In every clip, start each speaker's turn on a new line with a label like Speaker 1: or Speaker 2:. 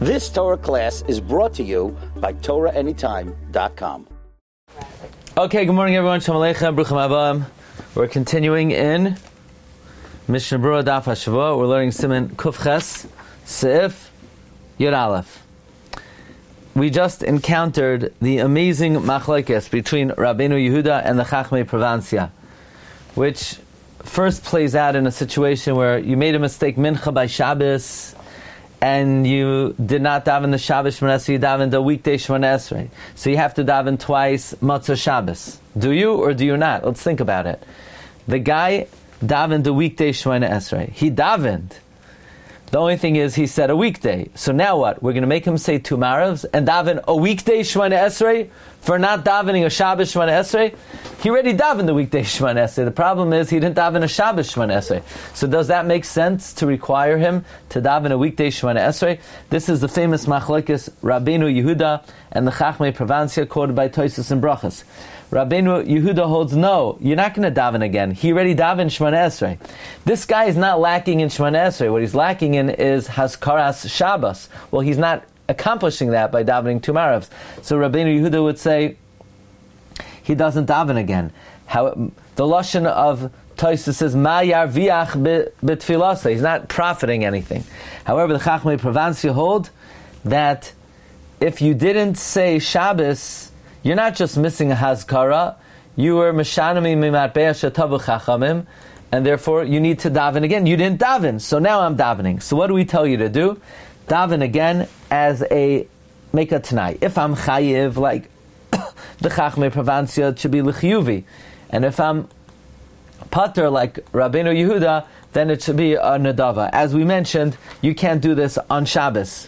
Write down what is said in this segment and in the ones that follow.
Speaker 1: This Torah class is brought to you by TorahAnytime.com.
Speaker 2: Okay, good morning everyone. Shalom Aleichem, Bruchim Abam. We're continuing in Mishnah Berurah Daf HaShavua. We're learning Siman Kuf Ches, Seif, Yud Aleph. We just encountered the amazing machlokes between Rabbeinu Yehuda and the Chachmei Provancia, which first plays out in a situation where you made a mistake mincha by Shabbos, and you did not daven the Shabbos Shemona Esrei, you davened the weekday Shemona Esrei. So you have to daven twice Matzah Shabbos. Do you or do you not? Let's think about it. The guy davened the weekday Shemona Esrei. He davened. The only thing is he said a weekday. So now what? We're going to make him say two maravs and daven a weekday Shemona Esrei for not davening a Shabbos Shemona Esrei? He already davened the weekday Shemona Esrei. The problem is he didn't daven a Shabbos Shemona Esrei. So does that make sense to require him to daven a weekday Shemona Esrei? This is the famous machlokes Rabbeinu Yehuda and the Chachmei Provancia quoted by Tosfos and Brachos. Rabbeinu Yehuda holds, no, you're not going to daven again. He already davened Shemona Esrei. This guy is not lacking in Shemona Esrei. What he's lacking in is Haskaras Shabbos. Well, he's not accomplishing that by davening two maravs. So Rabbeinu Yehuda would say, he doesn't daven again. The lashon of Tosfos says, Ma yarviach b'tfilasa. He's not profiting anything. However, the Chachmei Provancia hold that if you didn't say Shabbos, you're not just missing a hazkara, you were meshanami mimatbeya shetavu chachamim, and therefore you need to daven again. You didn't daven, so now I'm davening. So what do we tell you to do? Daven again as make a tanai. If I'm chayiv, like the Chachmei Provancia, it should be l'chiyuvi. And if I'm pater, like Rabbeinu Yehuda, then it should be a nadava. As we mentioned, you can't do this on Shabbos.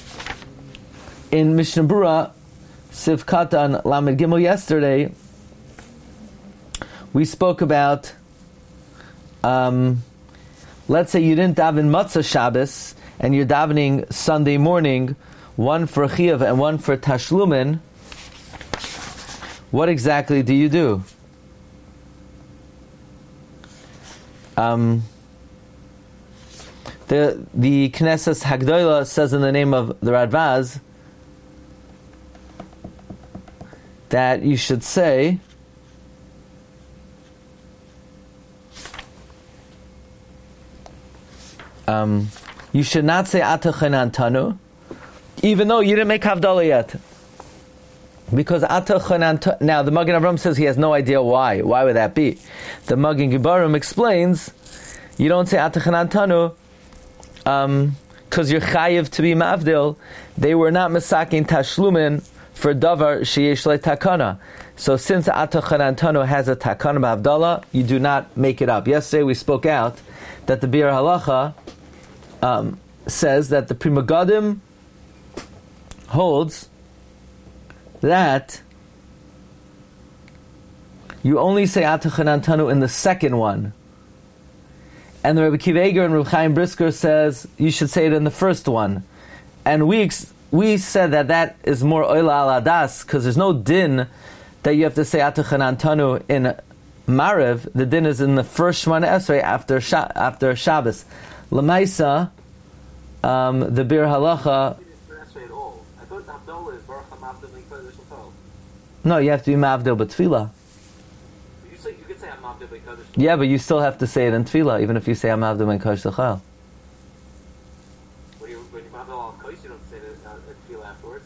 Speaker 2: In Mishnah Berurah, Siv Katan Lamed Gimel yesterday, we spoke about, let's say you didn't daven Matzah Shabbos, and you're davening Sunday morning, one for Chiyuv and one for Tashlumin. What exactly do you do? The Knesset Hagdolah says in the name of the Radvaz that you should say you should not say Ata Chanantanu, even though you didn't make Havdalah yet. Because Ata Chanantanu, now the Magen Avraham says he has no idea why. Why would that be? The Magen Gibarim explains you don't say Ata Chanantanu because you're chayiv to be mavdil. They were not masakin tashlumin for davar sheyesh le takana. So since Ata Chanantanu has a takana mavdala, you do not make it up. Yesterday we spoke out that the Bir Halacha says that the Pri Megadim holds that you only say Ata Chanantanu in the second one. And the Rebbe Akiva Eiger and Reb Chaim Brisker says you should say it in the first one. And we said that is more oila al adas, because there's no din that you have to say Ata Chanantanu in Marev. The din is in the first Shemona Esrei after Shabbos. Lamaisa, the Bir Halacha. No, you have to be mavdil but tefillah.
Speaker 3: You can say I'm mavdil but kodesh.
Speaker 2: Yeah, but you still have to say it in tefillah, even if you say I'm mavdil but kodesh l'chal.
Speaker 3: When you mavdil al kodesh, you don't say it in tefillah afterwards.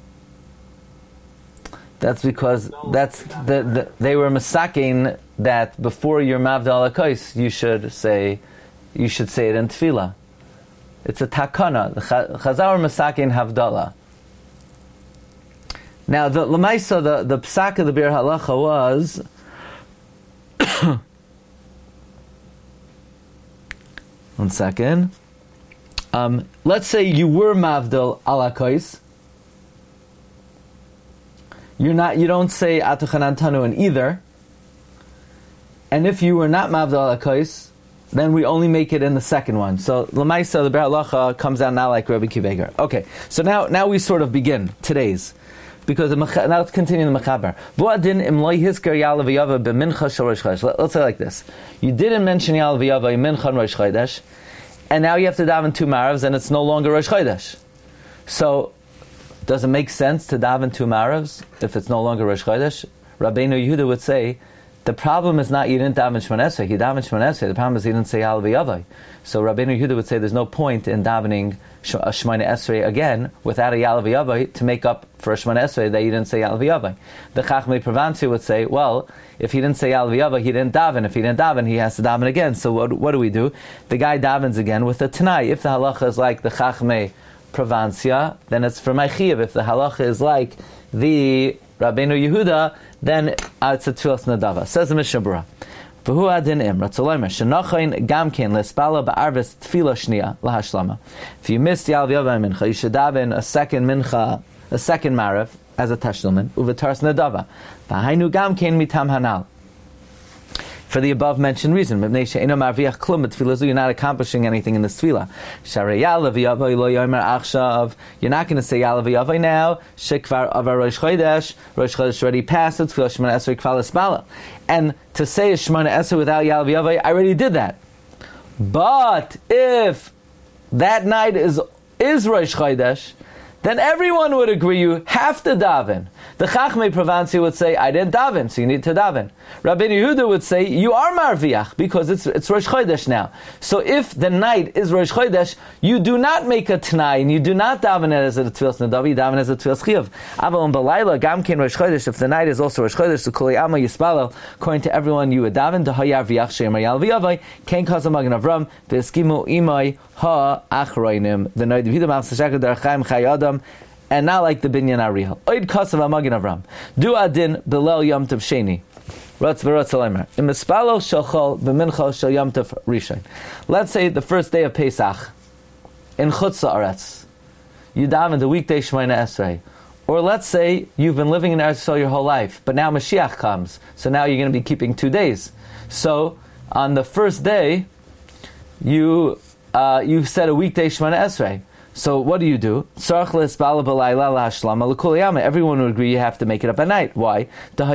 Speaker 2: That's because they were masaking that before your mavdil al kodesh, you should say it in tefillah. It's a takana. The Chazal masaking havdalah. Now, the Lamaisa, the psak of the Bir Halacha was one second. Let's say you were mavdil ala kois. You don't say Ata Chanantanu in either. And if you were not mavdil ala kois, then we only make it in the second one. So Lamaisa, the Bir Halacha comes out now like Rebbe Akiva Eiger. Okay, so now we sort of begin today's. Because now let's continue the mechaber. Let's say like this: you didn't mention Yal V'Yava Mincha Rosh Chodesh, and now you have to daven two maravs, and it's no longer Rosh Chodesh. So, does it make sense to daven 2 Maravs if it's no longer Rosh Chodesh? Rabbeinu Yehuda would say, the problem is not you didn't daven Shemona Esrei, he davened Shemona Esrei, the problem is he didn't say Al V'Yavai. So Rabbeinu Yehuda would say there's no point in davening Shemona Esrei again without a Yal V'Yavai to make up for a Shemona Esrei that you didn't say Yal V'Yavai. The Chachmei Pravansi would say, well, if he didn't say Yal V'Yavai, he didn't daven. If he didn't daven, he has to daven again. So what do we do? The guy davens again with the Tanai. If the halacha is like the Chachmei Pravansia, then it's for my Chiyuv. If the halacha is like the Rabbeinu Yehuda, then it's a Tfilas Nadava. Says the Mishnah Berurah. V'hu adin im, Ratzolomer, shenachain gamkein lespala ba'arvis tefila shnia lahashlama. If you missed Yal V'Yavai mincha, you should daven a second mincha, a second marav, as a tashlumin, uvetars nadava. V'hainu gamkein mitam hanal. For the above mentioned reason, you're not accomplishing anything in this tefillah. You're not going to say Yal V'Yavai now. Shekvar avar Rosh Chodesh already passed. Tefillah Shemona Esrei kval espala. And to say a Shemona Esrei without Yal V'Yavai, I already did that. But if that night is Rosh Chodesh, then everyone would agree you have to daven. The Chachmei Pravansi would say, I didn't daven, so you need to daven. Rabbeinu Yehuda would say, you are marviach, because it's Rosh Chodesh now. So if the night is Rosh Chodesh, you do not make a t'nai, and you do not daven it as a Tfilas Nadav, you daven as a Tfilas Chiyuv. Aval Balayla, Gamkein Rosh Chodesh, if the night is also Rosh Chodesh, so Kuli Amma Yispalel, according to everyone you would daven, the Hayar V'yach She'emar Yal V'Yavai, Ken Kazam Magen Avram, V'eskimu Imai Ha Achroinim, the Noid V'Hidam Al Sashakad Darchaim Chay Adam, and not like the Binyan Arihal. Oid Kasav Amagin Avram. Du Adin Belel Yom Tov Sheni. Ratz v'ratz alemer. Im espalo shachol b'mincha shel Yom Tov Rishon. Let's say the first day of Pesach in Chutz La'aretz. You daven the weekday Shemona Esrei. Or let's say you've been living in Eretz Yisrael your whole life, but now Mashiach comes. So now you're going to be keeping 2 days. So on the first day, you've said a weekday Shemona Esrei. So what do you do? Everyone would agree you have to make it up at night. Why? Because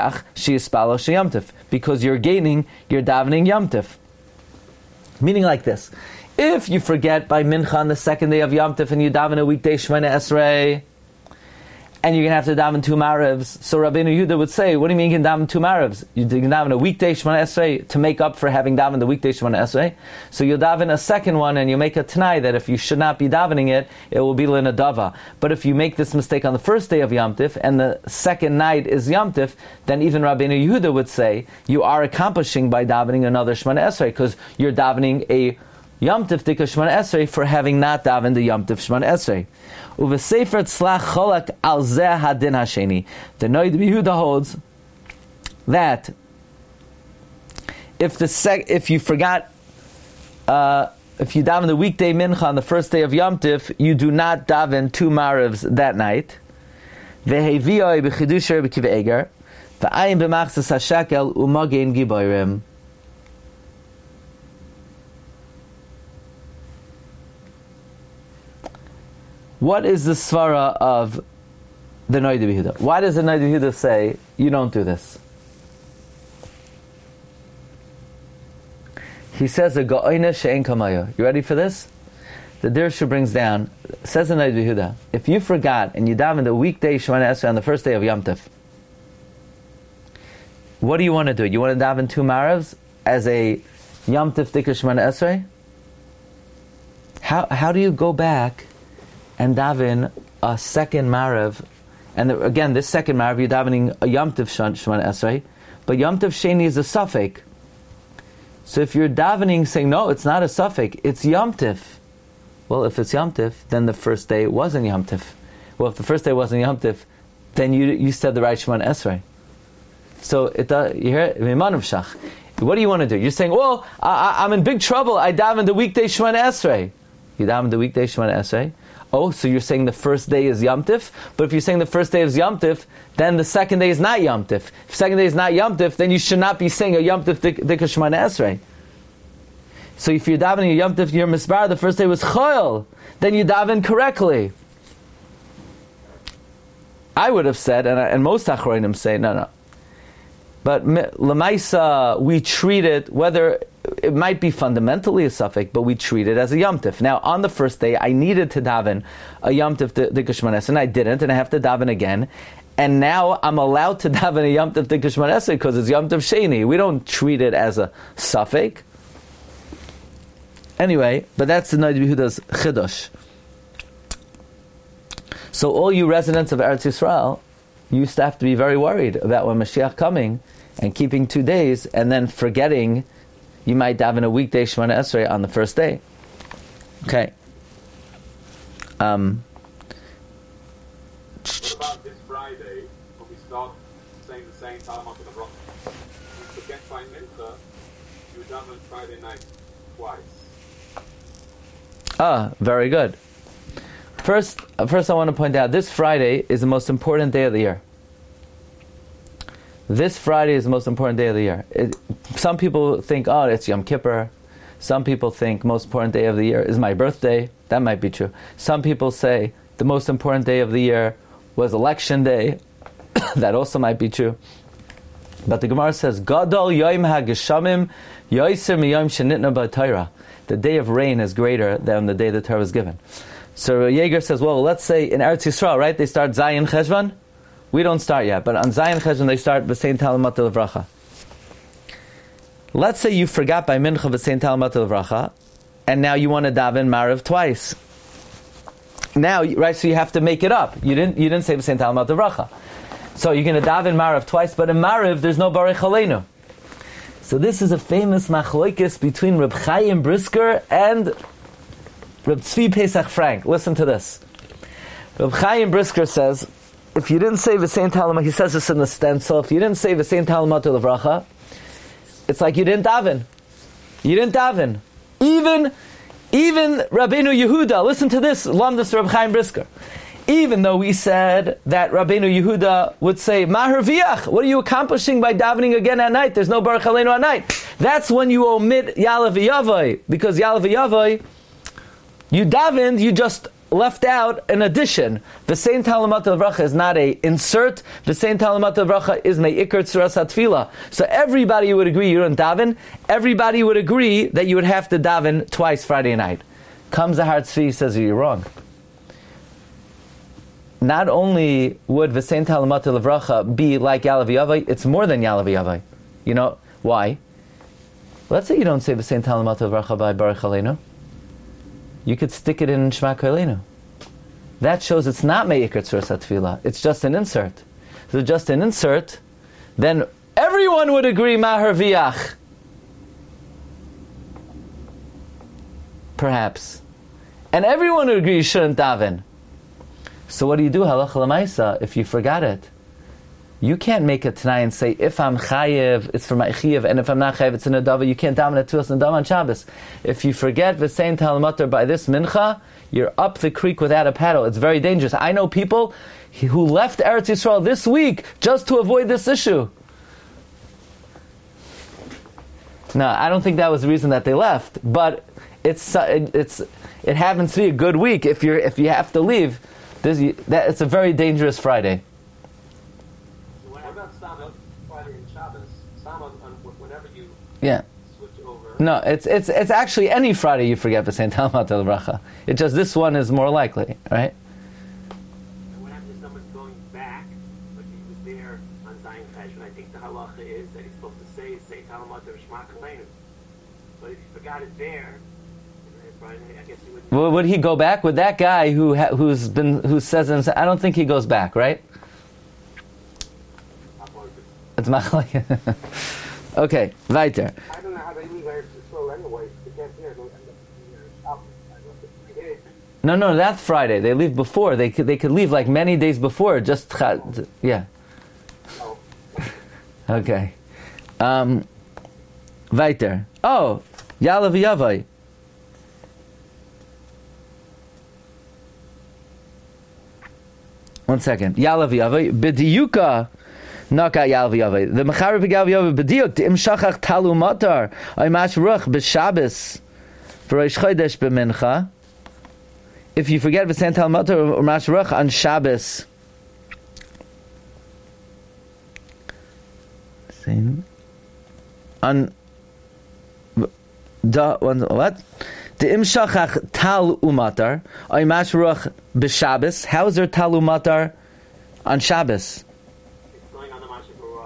Speaker 2: you're gaining, you're davening Yom Tov. Meaning like this. If you forget by Mincha on the second day of Yom Tov and you daven a weekday Shemona Esrei, and you're going to have to daven 2 Maravs. So Rabbeinu Yehuda would say, what do you mean you can daven 2 Maravs? You can daven a weekday Shemona Esrei to make up for having davened the weekday Shemona Esrei. So you'll daven a second one and you make a Tanai that if you should not be davening it, it will be L'nadava. But if you make this mistake on the first day of Yom Tif and the second night is Yom Tif, then even Rabbeinu Yehuda would say, you are accomplishing by davening another Shemona Esrei because you're davening a Yom Tif Dika Shemona Esrei for having not davened the Yom Tif Shemona Esrei. Uvesefer tzlach cholak al zeh hadin hasheni. The Noid Yehuda holds that if you forgot, if you daven the weekday mincha on the first day of Yom Tif, you do not daven 2 Maravs that night. Veheviyoi b'chidusher b'kiv eger, v'ayim b'machzas hashakel u'magein giborim. What is the svara of the Noid Yehuda? Why does the Noid Yehuda say, you don't do this? He says, a ga'oina she'en kamaya. You ready for this? The Dirshu brings down, says the Noid Yehuda, if you forgot and you daven the weekday Shemona Esrei on the first day of Yom Tov, what do you want to do? You want to daven 2 Maravs as a Yom Tov Dika Shemona Esrei? How do you go back and daven a second Marav, and again, this second Marav, you're davening a Yom Tov Shemona Esrei, but Yom Tov Sheni is a suffix. So if you're davening saying, no, it's not a suffix, it's Yom Tov. Well, if it's Yom Tov, then the first day wasn't Yom Tov. Well, if the first day wasn't Yom Tov, then you said the right Shemona Esrei. So you hear it? What do you want to do? You're saying, well, I'm in big trouble, I davened the weekday Shemona Esrei. You davened the weekday Shemona Esrei? Oh, so you're saying the first day is Yom Tif? But if you're saying the first day is Yom Tif, then the second day is not Yom Tif. If the second day is not Yom Tif, then you should not be saying a Yom Tif Dika Shemona Esrei. So if you're davening a Yom Tif, your misbar, the first day was Choil, then you daven correctly. I would have said, and most Achronim say, no. But Lamaisa, we treat it, whether it might be fundamentally a suffix, but we treat it as a Yom Tif. Now, on the first day, I needed to daven a Yom Tif Dikah Shemona Esrei, and I didn't, and I have to daven again. And now I'm allowed to daven a Yom Tif Dikah Shemona Esrei because it's Yom Tif Sheni. We don't treat it as a suffix. Anyway, but that's the Noda B'Yehuda's Chidush. So all you residents of Eretz Yisrael, you used to have to be very worried about when Mashiach coming and keeping 2 days and then forgetting you might daven a weekday Shemona Esrei on the first day. Okay.
Speaker 4: What about this Friday when we start saying the same Talmud of the Rosh? We forget by Mincha, you daven Friday night twice.
Speaker 2: Very good. First, I want to point out, this Friday is the most important day of the year. This Friday is the most important day of the year. Some people think, it's Yom Kippur. Some people think most important day of the year is my birthday. That might be true. Some people say the most important day of the year was election day. That also might be true. But the Gemara says, Gadol Yom HaGeshamim Yoiser Miyom Shenitna B'Torah. The day of rain is greater than the day the Torah was given. So Yeager says, well, let's say in Eretz Yisrael, right? They start Zayin Cheshvan. We don't start yet, but on Zayin Cheshvan they start B'Sein Talamat Levracha. Let's say you forgot by Mincha B'Sein Talamat Levracha, and now you want to daven Marav twice. Now, right? So you have to make it up. You didn't say B'Sein Talamat Levracha. So you're going to daven Marav twice, but in Marav there's no Barech Aleinu. So this is a famous machloikis between Reb Chaim Brisker and Reb Tzvi Pesach Frank. Listen to this. Reb Chaim Brisker says, if you didn't say V'sein Talamat, he says this in the stencil, if you didn't say V'sein Talamat Levracha, it's like you didn't daven. You didn't daven. Even Rabbeinu Yehuda, listen to this, Lamdas Reb Chaim Brisker. Even though we said that Rabbeinu Yehuda would say, Ma herviach, what are you accomplishing by davening again at night? There's no Baruch Aleinu at night. That's when you omit Yalav V'Yavai, because Yalav V'Yavai, you davened, you just left out an addition. V'sein Talamat Levracha is not a insert. V'sein Talamat Levracha is me'ikar tzuras hatfila. So everybody would agree you don't daven. Everybody would agree that you would have to daven twice Friday night. Comes Zahar Tzvi, says you're wrong. Not only would V'sein Talamat Levracha be like Yalav V'Yavai, it's more than Yalav V'Yavai. You know why? Let's say you don't say V'sein Talamat Levracha by Baruch Aleinu. You could stick it in Shema Koilenu. That shows it's not Me'ikar Tzuras HaTfilah. It's just an insert. So just an insert, then everyone would agree Mahar Viach. Perhaps. And everyone would agree you shouldn't daven. So what do you do, Halacha L'maisa, if you forgot it? You can't make it tonight and say, if I'm chayev, it's for my chayev, and if I'm not chayev, it's an adava. You can't daven at Tuas and Dam on Shabbos. If you forget V'sein Talmater by this mincha, you're up the creek without a paddle. It's very dangerous. I know people who left Eretz Yisrael this week just to avoid this issue. No, I don't think that was the reason that they left, but it happens to be a good week. If you have to leave, it's a very dangerous Friday.
Speaker 3: Switch over.
Speaker 2: No, it's actually any Friday you forget V'sein Talamat Levracha. It's just this one is more likely, right?
Speaker 3: And what happens if someone's going back, but he was there on Zayin Cheshvan? I think the halacha is that he's supposed to say Talamat Shema Koilenu. But if you forgot it there, I guess you wouldn't.
Speaker 2: Well, would he go back? Would that guy who says, I don't think he goes back, right? It's machlokes. Okay, weiter.
Speaker 4: I don't know how they leave Eretz Yisrael anyway. They get there, they'll end up being
Speaker 2: No, that's Friday. They leave before. They could leave like many days before. Just yeah.
Speaker 4: Oh.
Speaker 2: Okay. Weiter. Oh, Yalav V'Yavai. One second. Yalav V'Yavai. B'diyuka. Not got Yalav V'Yavai. The Mechara B'Yalav V'Yavai b'diyuk im shachach talu matar ay mash ruach b'Shabbos v'Rosh Chodesh b'Mincha. If you forget V'sein Talamat Levracha or mash ruach on Shabbos, What? The imshachach tal umatar, oy mashruach b'Shabbos. How is there tal umatar on Shabbos?
Speaker 3: It's going on the Masha Barua.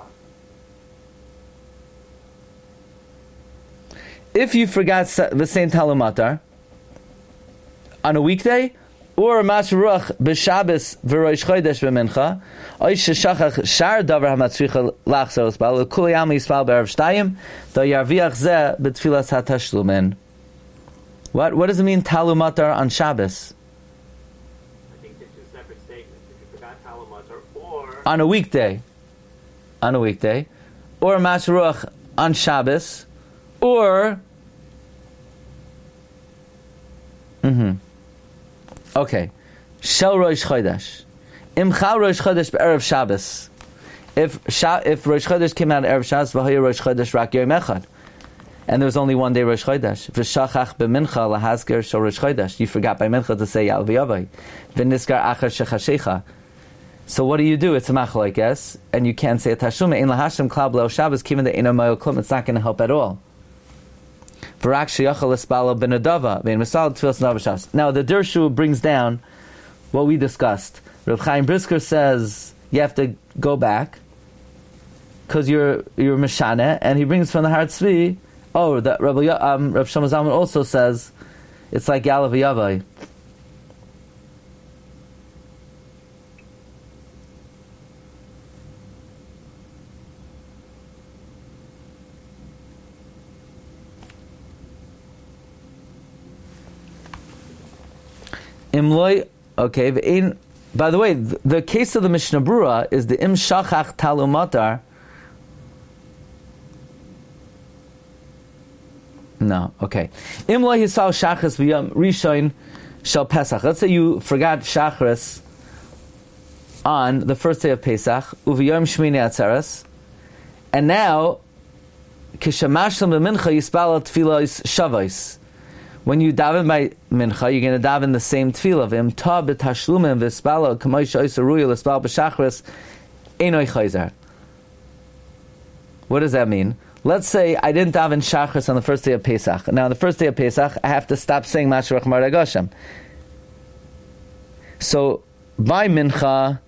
Speaker 2: If you forgot the same tal umatar on a weekday, or mashruach b'Shabbos v'rosh chodesh b'mincha, oy sheshachach shar davar hamatzricha lachzor l'spal l'kuli am yispal b'erev shtayim, do yarviach zeh b'tfilas hatashlumin. What does it mean talumatar on Shabbos?
Speaker 3: I think they're two separate statements. If you forgot Talamatar or
Speaker 2: On a weekday, or mashruach on Shabbos, or okay, shel Rosh Chodesh, imcha Rosh Chodesh be'erev Shabbos. If Rosh Chodesh came out erev Shabbos, v'haya Rosh Chodesh rak yom echad, and there was only one day Rosh Chodesh. V'shachach b'mincha lahazker shel Rosh Chodesh. You forgot by mincha to say Yal v'yavai. V'niskar achar shechashecha. So what do? It's a machlokes, and you can't say a tashlumin. Ein lahashem klal b'leil Shabbos kiven the eino mayol klum. It's not going to help at all. V'rak sheyachal espalo b'nadava v'ein misal tfilas navashas. Now the Dirshu brings down what we discussed. Reb Chaim Brisker says you have to go back because you're mishane, and he brings from the Har Tzvi. Oh, that Reb Shlomo Zalman also says it's like Yalav Yavai. Imloi, okay. By the way, the case of the Mishnah Brura is the Im Shachach Talumatar. No, okay. Imloi Hisal Shachris v'yam Rishon Shal Pesach. Let's say you forgot Shachris on the first day of Pesach, uv'yam Shmini Atzeres, and now Kishamashlam b'Mincha Yispal Tfilos Shavos. When you daven by mincha, you're going to daven the same tefillah. V'im ta b'tashlumim v'spala k'moish oisa ruya l'spal b'shachris einoi chayzer. What does that mean? Let's say I didn't daven shachris on the first day of Pesach. Now, on the first day of Pesach, I have to stop saying Mashrach Marag Hashem. So, by mincha,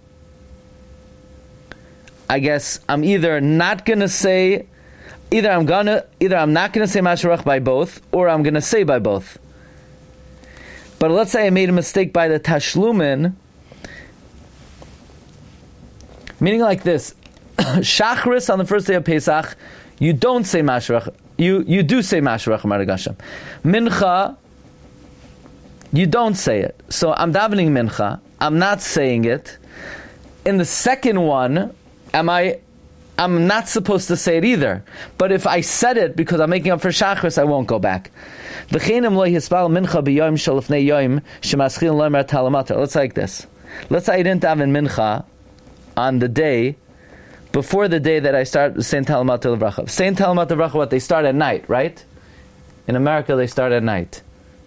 Speaker 2: I guess I'm either not going to say. Either I'm not going to say Mashrach by both, or I'm going to say by both. But let's say I made a mistake by the Tashlumin, meaning like this: Shachris on the first day of Pesach, you don't say Mashrach. You do say Mashrach Marag Hashem. Mincha, you don't say it. So I'm davening Mincha. I'm not saying it. In the second one, I'm not supposed to say it either. But if I said it because I'm making up for Shachris, I won't go back. Let's like this. Let's say I didn't daven mincha on the day before the day that I start saying Talamat Levracha. Saying Talamat Levracha, what? They start at night, right? In America, they start at night.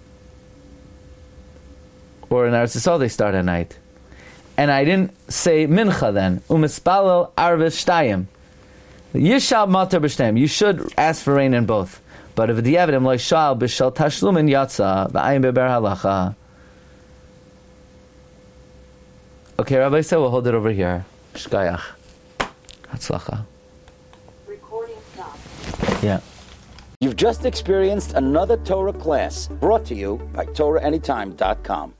Speaker 2: Or in Eretz Yisrael, they start at night. And I didn't say mincha then. Umispalel arvis shtayim. Yishal matar b'shtayim. You should ask for rain in both. But if the evidence like shal b'shal tashlumin yatsa v'ayim beber halacha. Okay, Rabbi said we'll hold it over here. Shkayach. Hatzlacha.
Speaker 5: Recording stopped.
Speaker 2: Yeah.
Speaker 1: You've just experienced another Torah class brought to you by TorahAnytime.com.